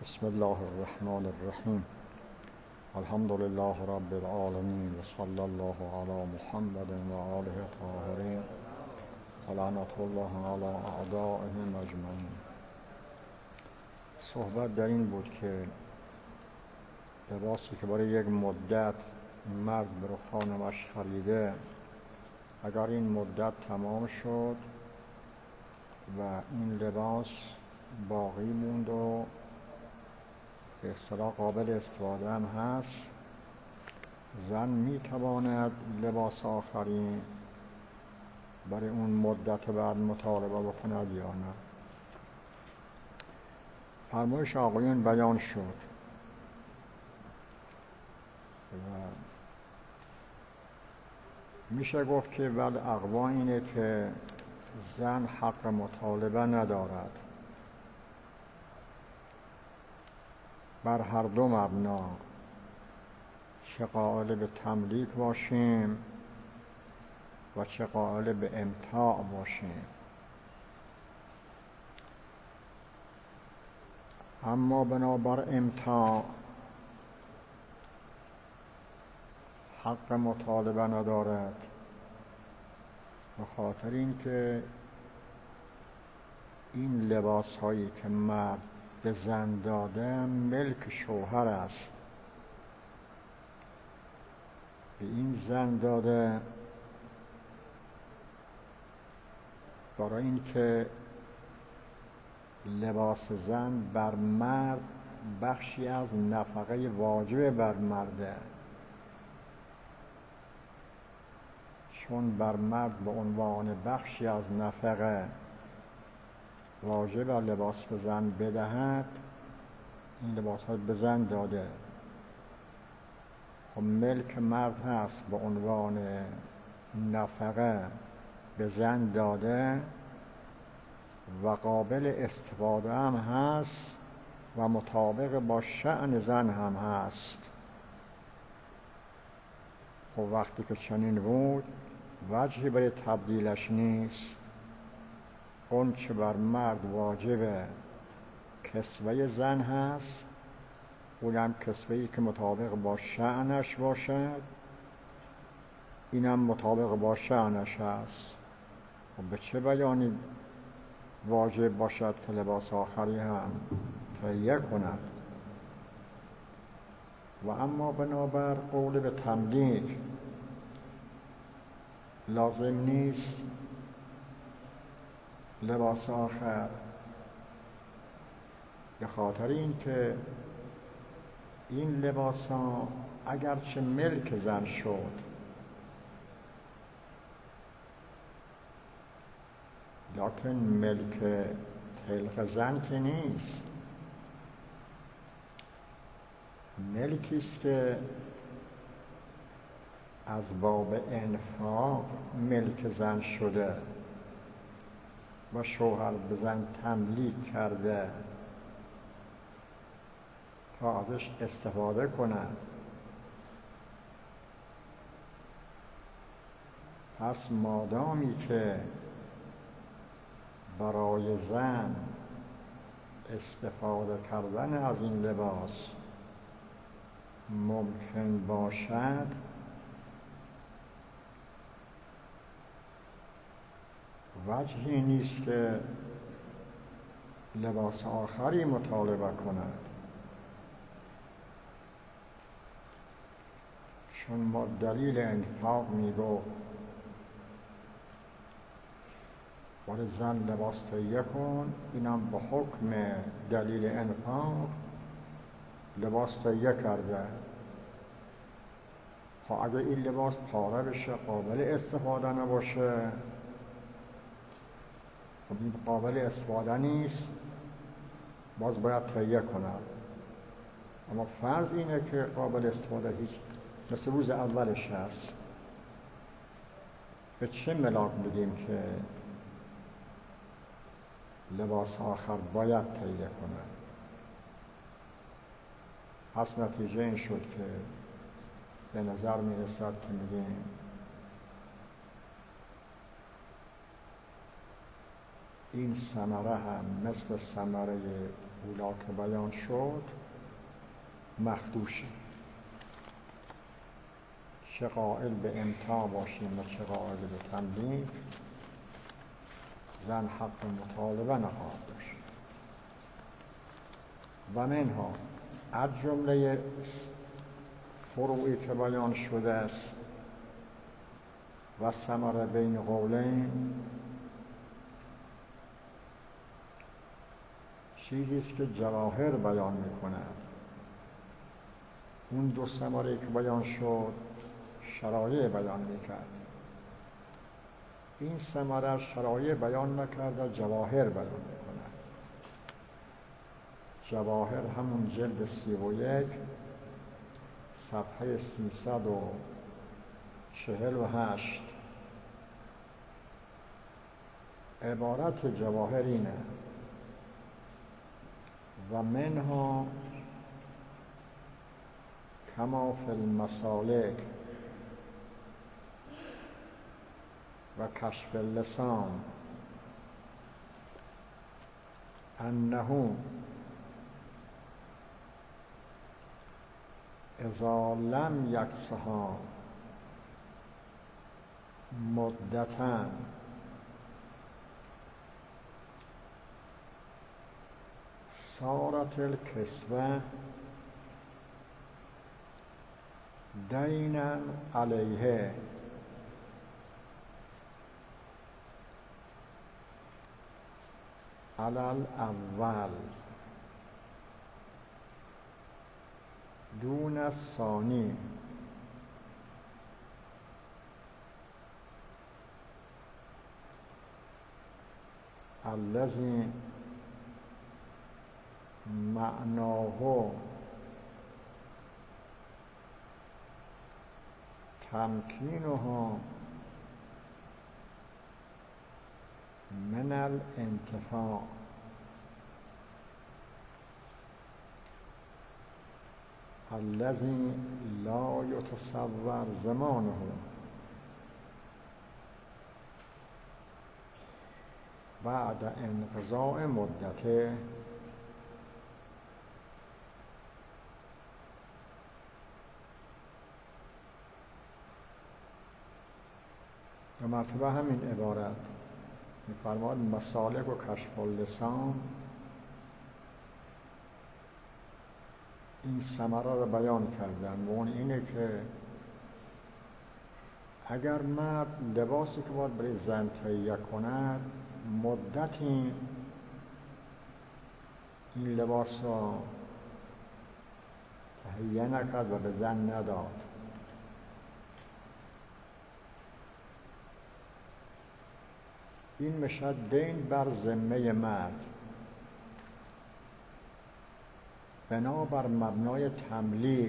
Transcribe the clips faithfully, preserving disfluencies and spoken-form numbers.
بسم الله الرحمن الرحیم. الحمد لله رب العالمین و صلی الله علی محمد و آله الطاهرین و لعنت الله علی اعدائهم اجمعین. صحبت در این بود که لباسی که برای یک مدت مرد به خانمش خریده، اگر این مدت تمام شد و این لباس باقی موند و به اصطلاح قابل استفاده هم هست، زن می تواند لباس آخرین برای اون مدت بعد مطالبه بکند یا نه. فرمایش آقایون بیان شد و میشه گفت که ول اقوا اینه که زن حق مطالبه ندارد بر هر دو مبنا، چه قائل به تملیک باشیم و چه قائل به امتاع باشیم. اما بنابر امتاع حق مطالبه ندارد، به خاطر اینکه این لباس هایی که مرد به زن داده ملک شوهر است، به این زن داده برای اینکه لباس زن بر مرد بخشی از نفقه واجب بر مرده، چون بر مرد به عنوان بخشی از نفقه واجب لباس به زن بدهد، این لباس ها به زن داده. خب ملک مرد هست، به عنوان نفقه به زن داده و قابل استفاده هم هست و مطابق با شأن زن هم هست. خب وقتی که چنین بود، وجهی برای تبدیلش نیست. اون چه بر مرد واجب کسوه زن هست، اونم کسوهی که مطابق با شأنش باشد، اینم مطابق با شأنش هست. و به چه بیانی واجب باشد که لباس آخری هم تهیه کند؟ و اما بنابر قول به تملیک لازم نیست لباس آخر، به خاطر اینکه این لباس ها اگرچه ملک زن شد، لکن ملک تلق زن که نیست. ملکیست که از باب انفاق ملک زن شده و شوهر به زن تملیک کرده تا ازش استفاده کند. پس مادامی که برای زن استفاده کردن از این لباس ممکن باشد، وجهی نیست که لباس آخری مطالبه کند، چون ما دلیل انفاق میگفت برای زن لباس تهیه کن، اینم به حکم دلیل انفاق لباس تهیه کرده. خب اگه این لباس پاره بشه، قابل استفاده نباشه، خب این قابل استفاده نیست، باز باید تهیه کنم. اما فرض اینه که قابل استفاده هیچ، مثل روز اولش هست، به چه ملاک بگیم که لباس آخر باید تهیه کنم؟ پس نتیجه این شد که به نظر می رسد که میگیم این ثمره هم مثل ثمره اولا که بیان شد مخدوشه، چه قائل به امتاع باشیم و چه قائل به تملیک، زن حق مطالبه نخواهد داشت. و منها از جمله فروعی که بیان شده است و ثمره بین قولین، چیزی است که جواهر بیان می‌کند. اون دو ثمره که بیان شد شرایع بیان می‌کرد، این ثمره شرایع بیان نکرده، جواهر بیان می‌کند. جواهر همون جلد سی و یک صفحه سیصد و چهل و هشت. عبارت جواهر اینه: و منها کما فی المسالک و کشف اللسان انه اذا لم یکسها مدتا صارت الکسوه دینا علیه علی الاول دون الثانی. الذی معناه تمکینها من الانتفاع الذی لا یتصور زمانه بعد انقضاء مدته. و مرتبه همین عبارت می‌فرماد مسالک و کشف اللسان این ثمره را بیان کردن، و اون اینه که اگر مرد لباسی که باید برای زن تهیه کند مدتی این لباس را تهیه نکرد و به زن نداد، این میشد دین بر ذمه مرد. بنابر مبنای تملیک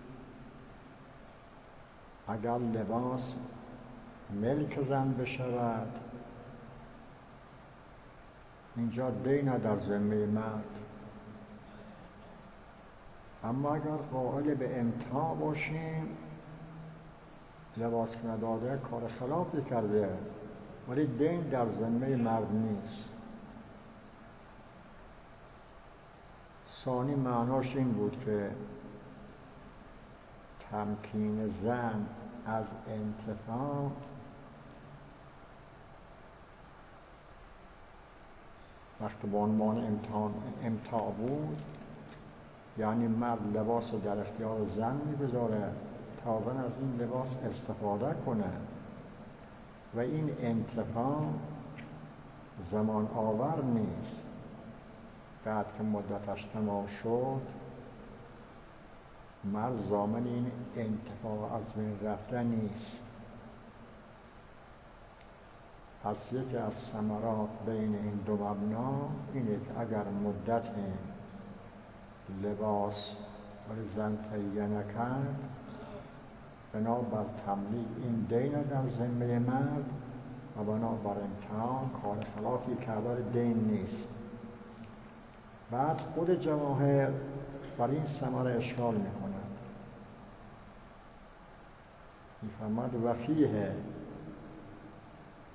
اگر لباس ملک زن بشود اینجا دین در ذمه مرد. اما اگر قائل به امتاع باشیم لباس که نداده کار خلافی کرده، ولی دین در ذمه مرد نیست. ثانی معناش این بود که تمکین زن از انتفاع وقتی به عنوان امتحان امتاع بود، یعنی مرد لباس رو در اختیار زن میگذاره تا زن از این لباس استفاده کنه و این انتفاع زمان آور نیست. بعد که مدتش تمام شد مرد ضامن این انتفاع از بین رفته نیست. پس یکی از ثمرات بین این دو مبنا اینه که اگر مدت لباس برای زن تهیه نکرد بنابر تملیک این دین در ذمه مرد و بنابر امتحان کار خلافی کردار دین نیست. بعد خود جواهر بر این ثمره اشکال میکنند، میفرماد و فیه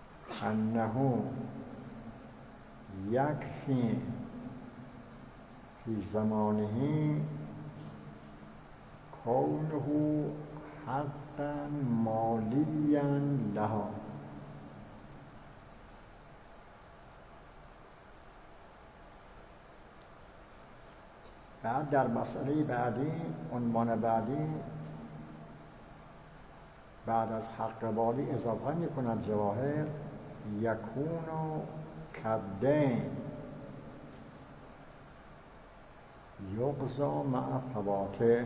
انه یکفی فی زمانه کونه حقا مالیا لها. بعد در مسئله بعدی، عنوان بعدی، بعد از حق مالی اضافه می کند جواهر یکون کدین یقضا مع فواته.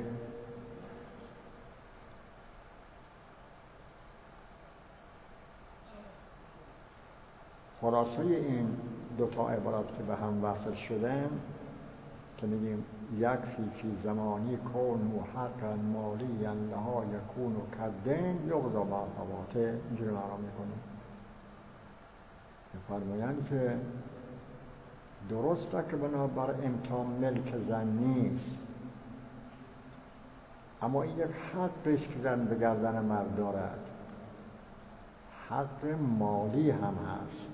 خلاصه این دو تا عبارت که به هم وصل شدن که میگیم یکفی فی زمانی کون حقا مالی لها یکون کدین یقضا مع فواته، اینجوری معنا میکنیم. فرمایند که درسته که بنابر امتحان ملک زن نیست، اما این یک حقی است که زن به گردن مرد دارد، حق مالی هم هست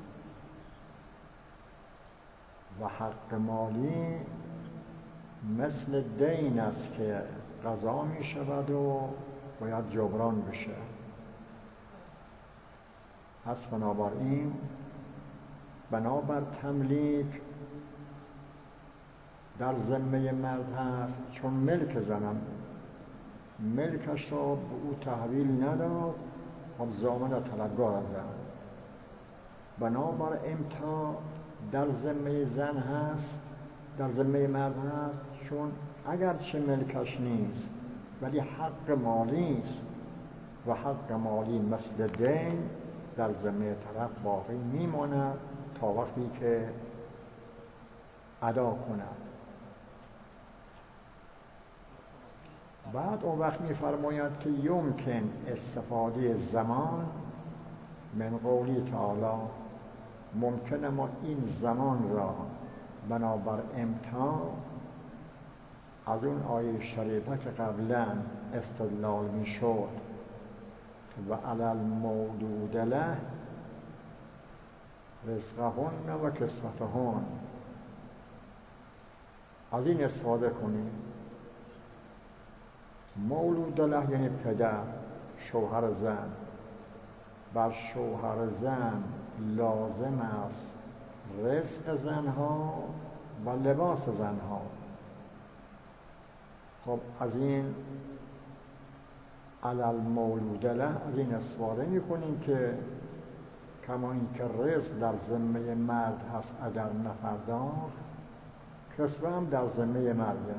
و حق مالی مثل دین است که قضا می شود و باید جبران بشه. پس بنابراین بنابر تملیک در ذمه مرد هست، چون ملک زنم ملکش را به او تحویل نداد، خب ضامن طلبگار از زن. بنابر امتاع در ذمه زن هست، در ذمه مرد هست، چون اگرچه ملکش نیست ولی حق مالی است و حق مالی مثل دین در ذمه طرف باقی میماند تا وقتی که ادا کند. بعد اون وقت می‌فرماید که یمکن استفاده زمان من قولی تعالی، ممکنه ما این زمان را بنابر امتاع از اون آیه شریفه که قبلا استدلال میشد و علی المولود له رزقهن و کسوتهن، از این استفاده کنیم. مولود له یعنی پدر، شوهر زن. بر شوهر زن لازم است رزق زنها و لباس زنها. خب از این علی المولود له از این استفاده میکنیم که کما این که رزق در ذمه مرد هست اگر نپرداخت، کسوه هم در ذمه مرده.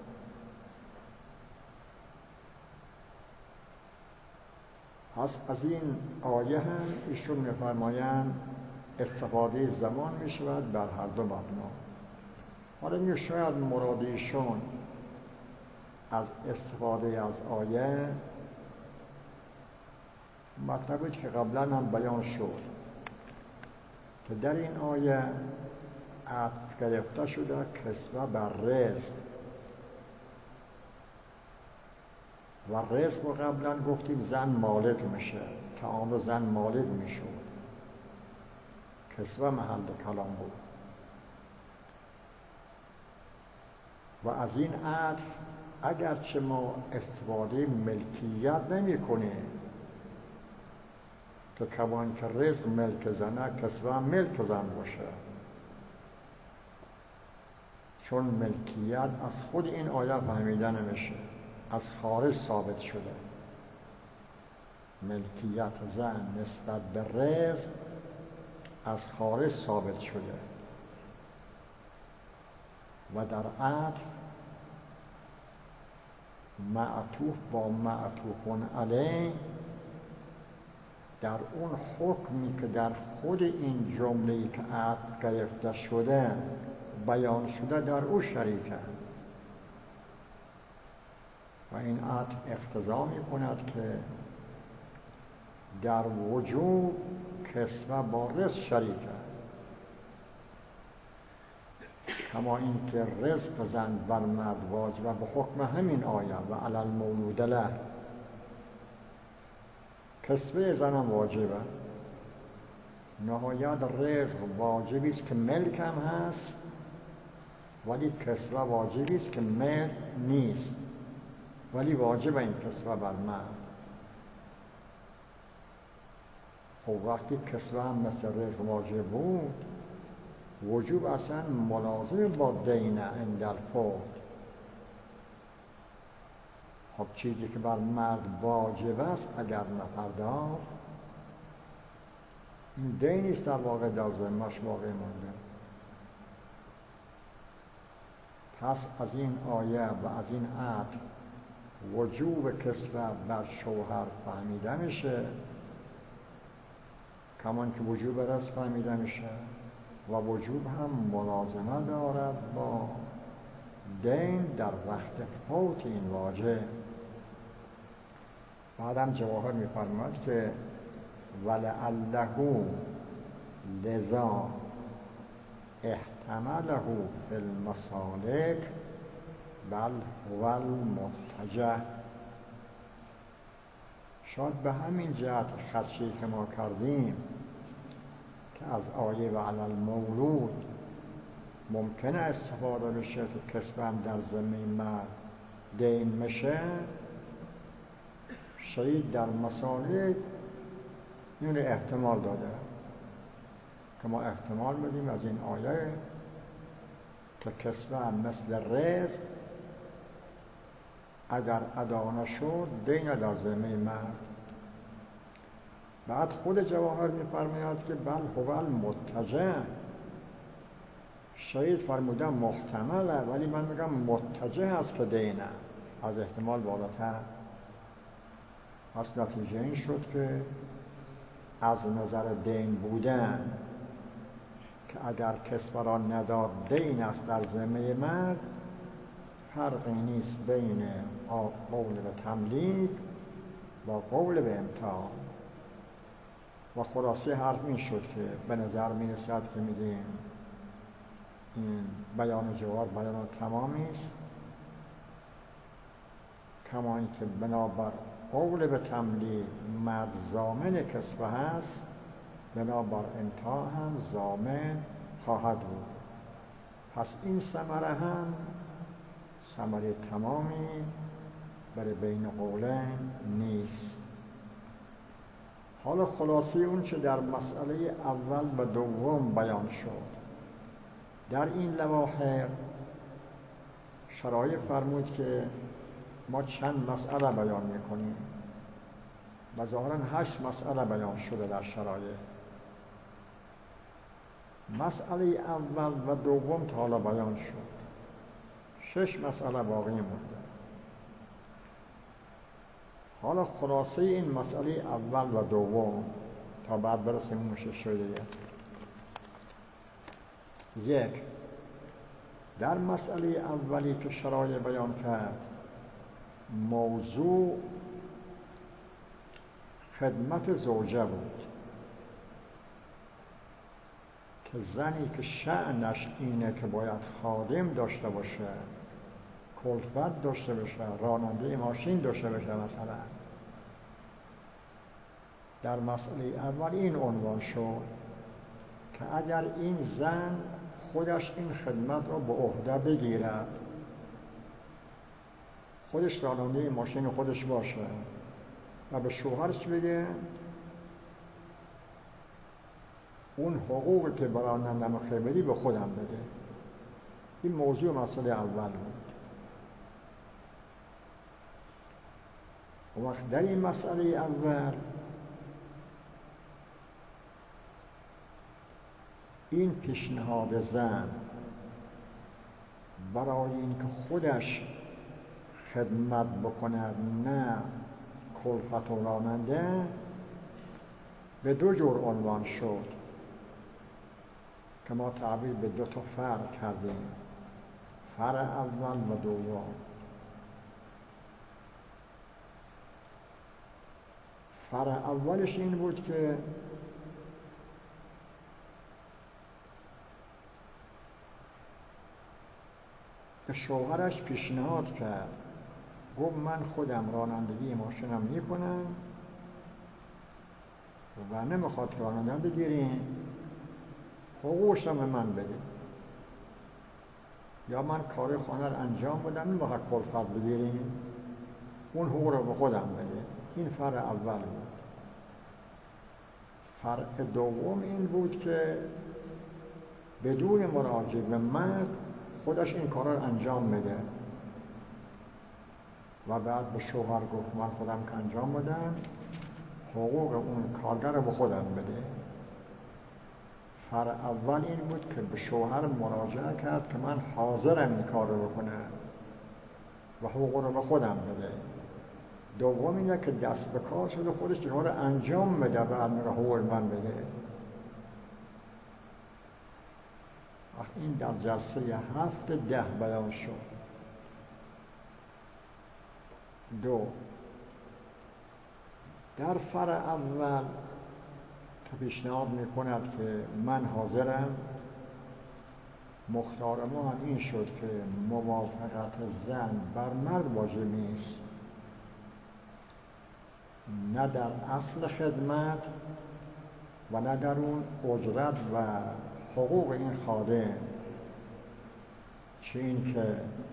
پس از این آیه هم ایشون میفرمایند استفاده زمان میشود بر هر دو مبنا. حالا می شاید مراد ایشون از استفاده از آیه مطلبی که قبلا هم بیان شد که در این آیه عطف گرفته شده کسوه بر رزق، و رزق رو قبلا گفتیم زن مالک میشه، طعام رو زن مالک میشود، کسوه محل کلام بود. و از این عطف اگرچه ما استفاده ملکیت نمی کنیم که کمان که رزق ملک زنه کسوه ملک زن باشه، چون ملکیت از خود این آیه فهمیده نمیشه، از خارج ثابت شده. ملکیت زن نسبت به رزق از خارج ثابت شده و در عطف معطوف با معطوفون علیه در اون حکمی که در خود این جمله‌ای که عطف گرفته شده بیان شده در او شریکه و این عطف اقتضا می کند که در وجود کسوه با رزق شریکه، کما این که رزق زن بر مرد واجبه به حکم همین آیه و علی المولود له. کسوه زنم واجبه، نهایت رزق واجبی است که ملک هم هست ولی کسوه واجبی است که مرد نیست، ولی واجب این کسوه بر مرد. خب وقتی کسوه هم مثل رزق واجب بود، وجوب اصلا ملازم با دین عند الفوت. خب چیزی که بر مرد واجب است اگر نپرداخت، این دینی است در واقع در ذمه‌اش باقی مانده. پس از این آیه و از این آیه وجوب کسوه بر شوهر فهمیده میشه، کمان که وجوب رزق فهمیده میشه و وجوب هم ملازمه دارد با دین در وقت فوت این واجب. بعدم جواهر می‌فرماید که ولعله لذا احتمله فی المسالک بل هو المتجه. شاید به همین جهت خدشه‌ای که ما کردیم که از آیه و علی المولود ممکنه استفاده بشه که کسبه هم در ذمه مرد دین میشه، شاید در مسالک این احتمال داده که ما احتمال بدیم از این آیه که کسبه هم مثل رزق اگر ادا نشد دین در ذمه مرد. بعد خود جواهر می‌فرماید که بل هو المتجه، شاید فرمودن محتمله ولی من میگم متجه است که دینه از احتمال بالاتر. پس نتیجه این شد که از نظر دین بودن که اگر کسبه را نداد دین است در ذمه مرد، فرقی نیست بین قول به تملیک و قول به امتحان. و خلاصه حرف این شد که به نظر می رسد که میگیم این بیان جواب بیان تمامی است، کما اینکه بنابر قول به تملیک مرد ضامن کسبه هست، بنابر امتحان هم ضامن خواهد بود. پس این ثمره هم ثمره تمامی برای بین قولین نیست. حالا خلاصه اون چه در مسئله اول و دوم بیان شد، در این لواحق شرایع فرمود که ما چند مسئله بیان میکنیم و ظاهراً هشت مسئله بیان شده در شرایع. مسئله اول و دوم تا حالا بیان شد، شش مسئله باقی مونده. حالا خلاصه این مسئله اول و دوم تا بعد برسیم اون شش شده. یک، در مسئله اولی که شرایع بیان کرد موضوع خدمت زوجه بود که زنی که شأنش اینه که باید خادم داشته باشه، کلفت داشته باشه، راننده ماشین داشته باشه مثلا، در مسئله اول این عنوان شد که اگر این زن خودش این خدمت رو به عهده بگیرد، خودش راننده ماشین خودش باشه و به شوهرش بگه اون حقوقی که برای رانندم خیلی به خودم بده. این موضوع مسئله اول بود. وقت در این مسئله اول این پیشنهاد زن برای اینکه خودش خدمت بکند نه کلفت و راننده به دو جور عنوان شد که ما تعبیر به دو تا فرع کردیم، فرع اول و دوم. فرع اولش این بود که به شوهرش پیشنهاد کرد، گفت من خودم رانندگی ماشینم میکنم و نمیخواد رانندم بگیرین، حقوقشم به من بده. یا من کار خانه رو انجام بدم این وقت کلفت بگیریم، اون حقوق رو به خودم بده. این فرع اول بود. فرع دوم این بود که بدون مراجعه به مرد خودش این کار رو انجام بده و بعد به شوهر گفت من خودم که انجام بدم، حقوق اون کارگر رو به خودم بده. فرع اول این بود که به شوهر مراجعه کرد که من حاضرم این کار رو بکنم و حقوق رو به خودم بده. دوم اینه که دست به کار شده خودش این رو انجام بده، بعد میگه حقوق من بده. این در جلسه هفت ده بیان شد. دو، در فرع اول که پیشنهاد میکند که من حاضرم، مختار ما هم این شد که موافقت زن بر مرد واجب نیست، نه در اصل خدمت و نه در اون اجرت و حقوق این خادم، چه این که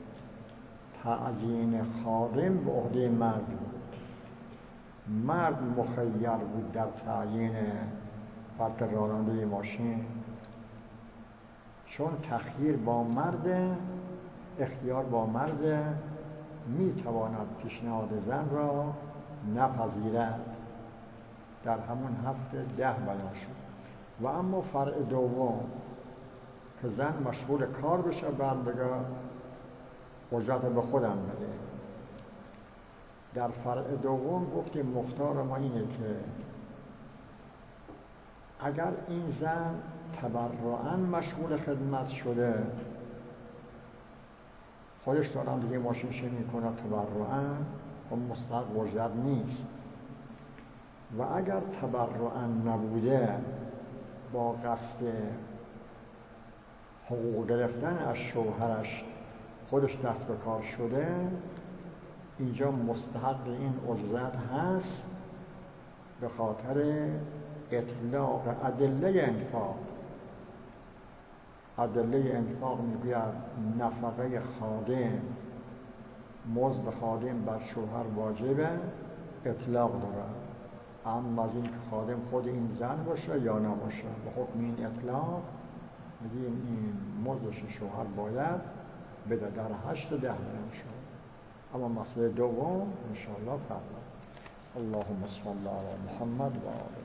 تعیین خادم به عهده مرد بود. مرد مخیر بود در تعیین فرد راننده ماشین، چون تخییر با مرد، اختیار با مرد، میتواند پیشنهاد زن را نپذیرد. در همون هفته ده بیان شد. و اما فرع دوم که زن مشغول کار بشه، بعد بگه اجرت به خودم بده. در فرع دوم گفتیم مختار ما اینه که اگر این زن تبرعاً مشغول خدمت شده، خودش دارم دیگه ماشینش میکنه تبرعاً، و مستحق اجرت نیست. و اگر تبرعاً نبوده، با قصد حقوق گرفتن از شوهرش خودش دست به کار شده، اینجا مستحق این اجرت هست به خاطر اطلاق ادله انفاق. ادله انفاق میگوید نفقه خادم، مزد خادم بر شوهر واجبه، اطلاق داره، اما از این که خادم خود این زن باشه یا نباشه، به حکم این اطلاق میگیم این مزدش شوهر باید بده. در هشت ده بیان شد. اما مسئله دوم انشاءالله فردا. اللهم صل علی محمد و آله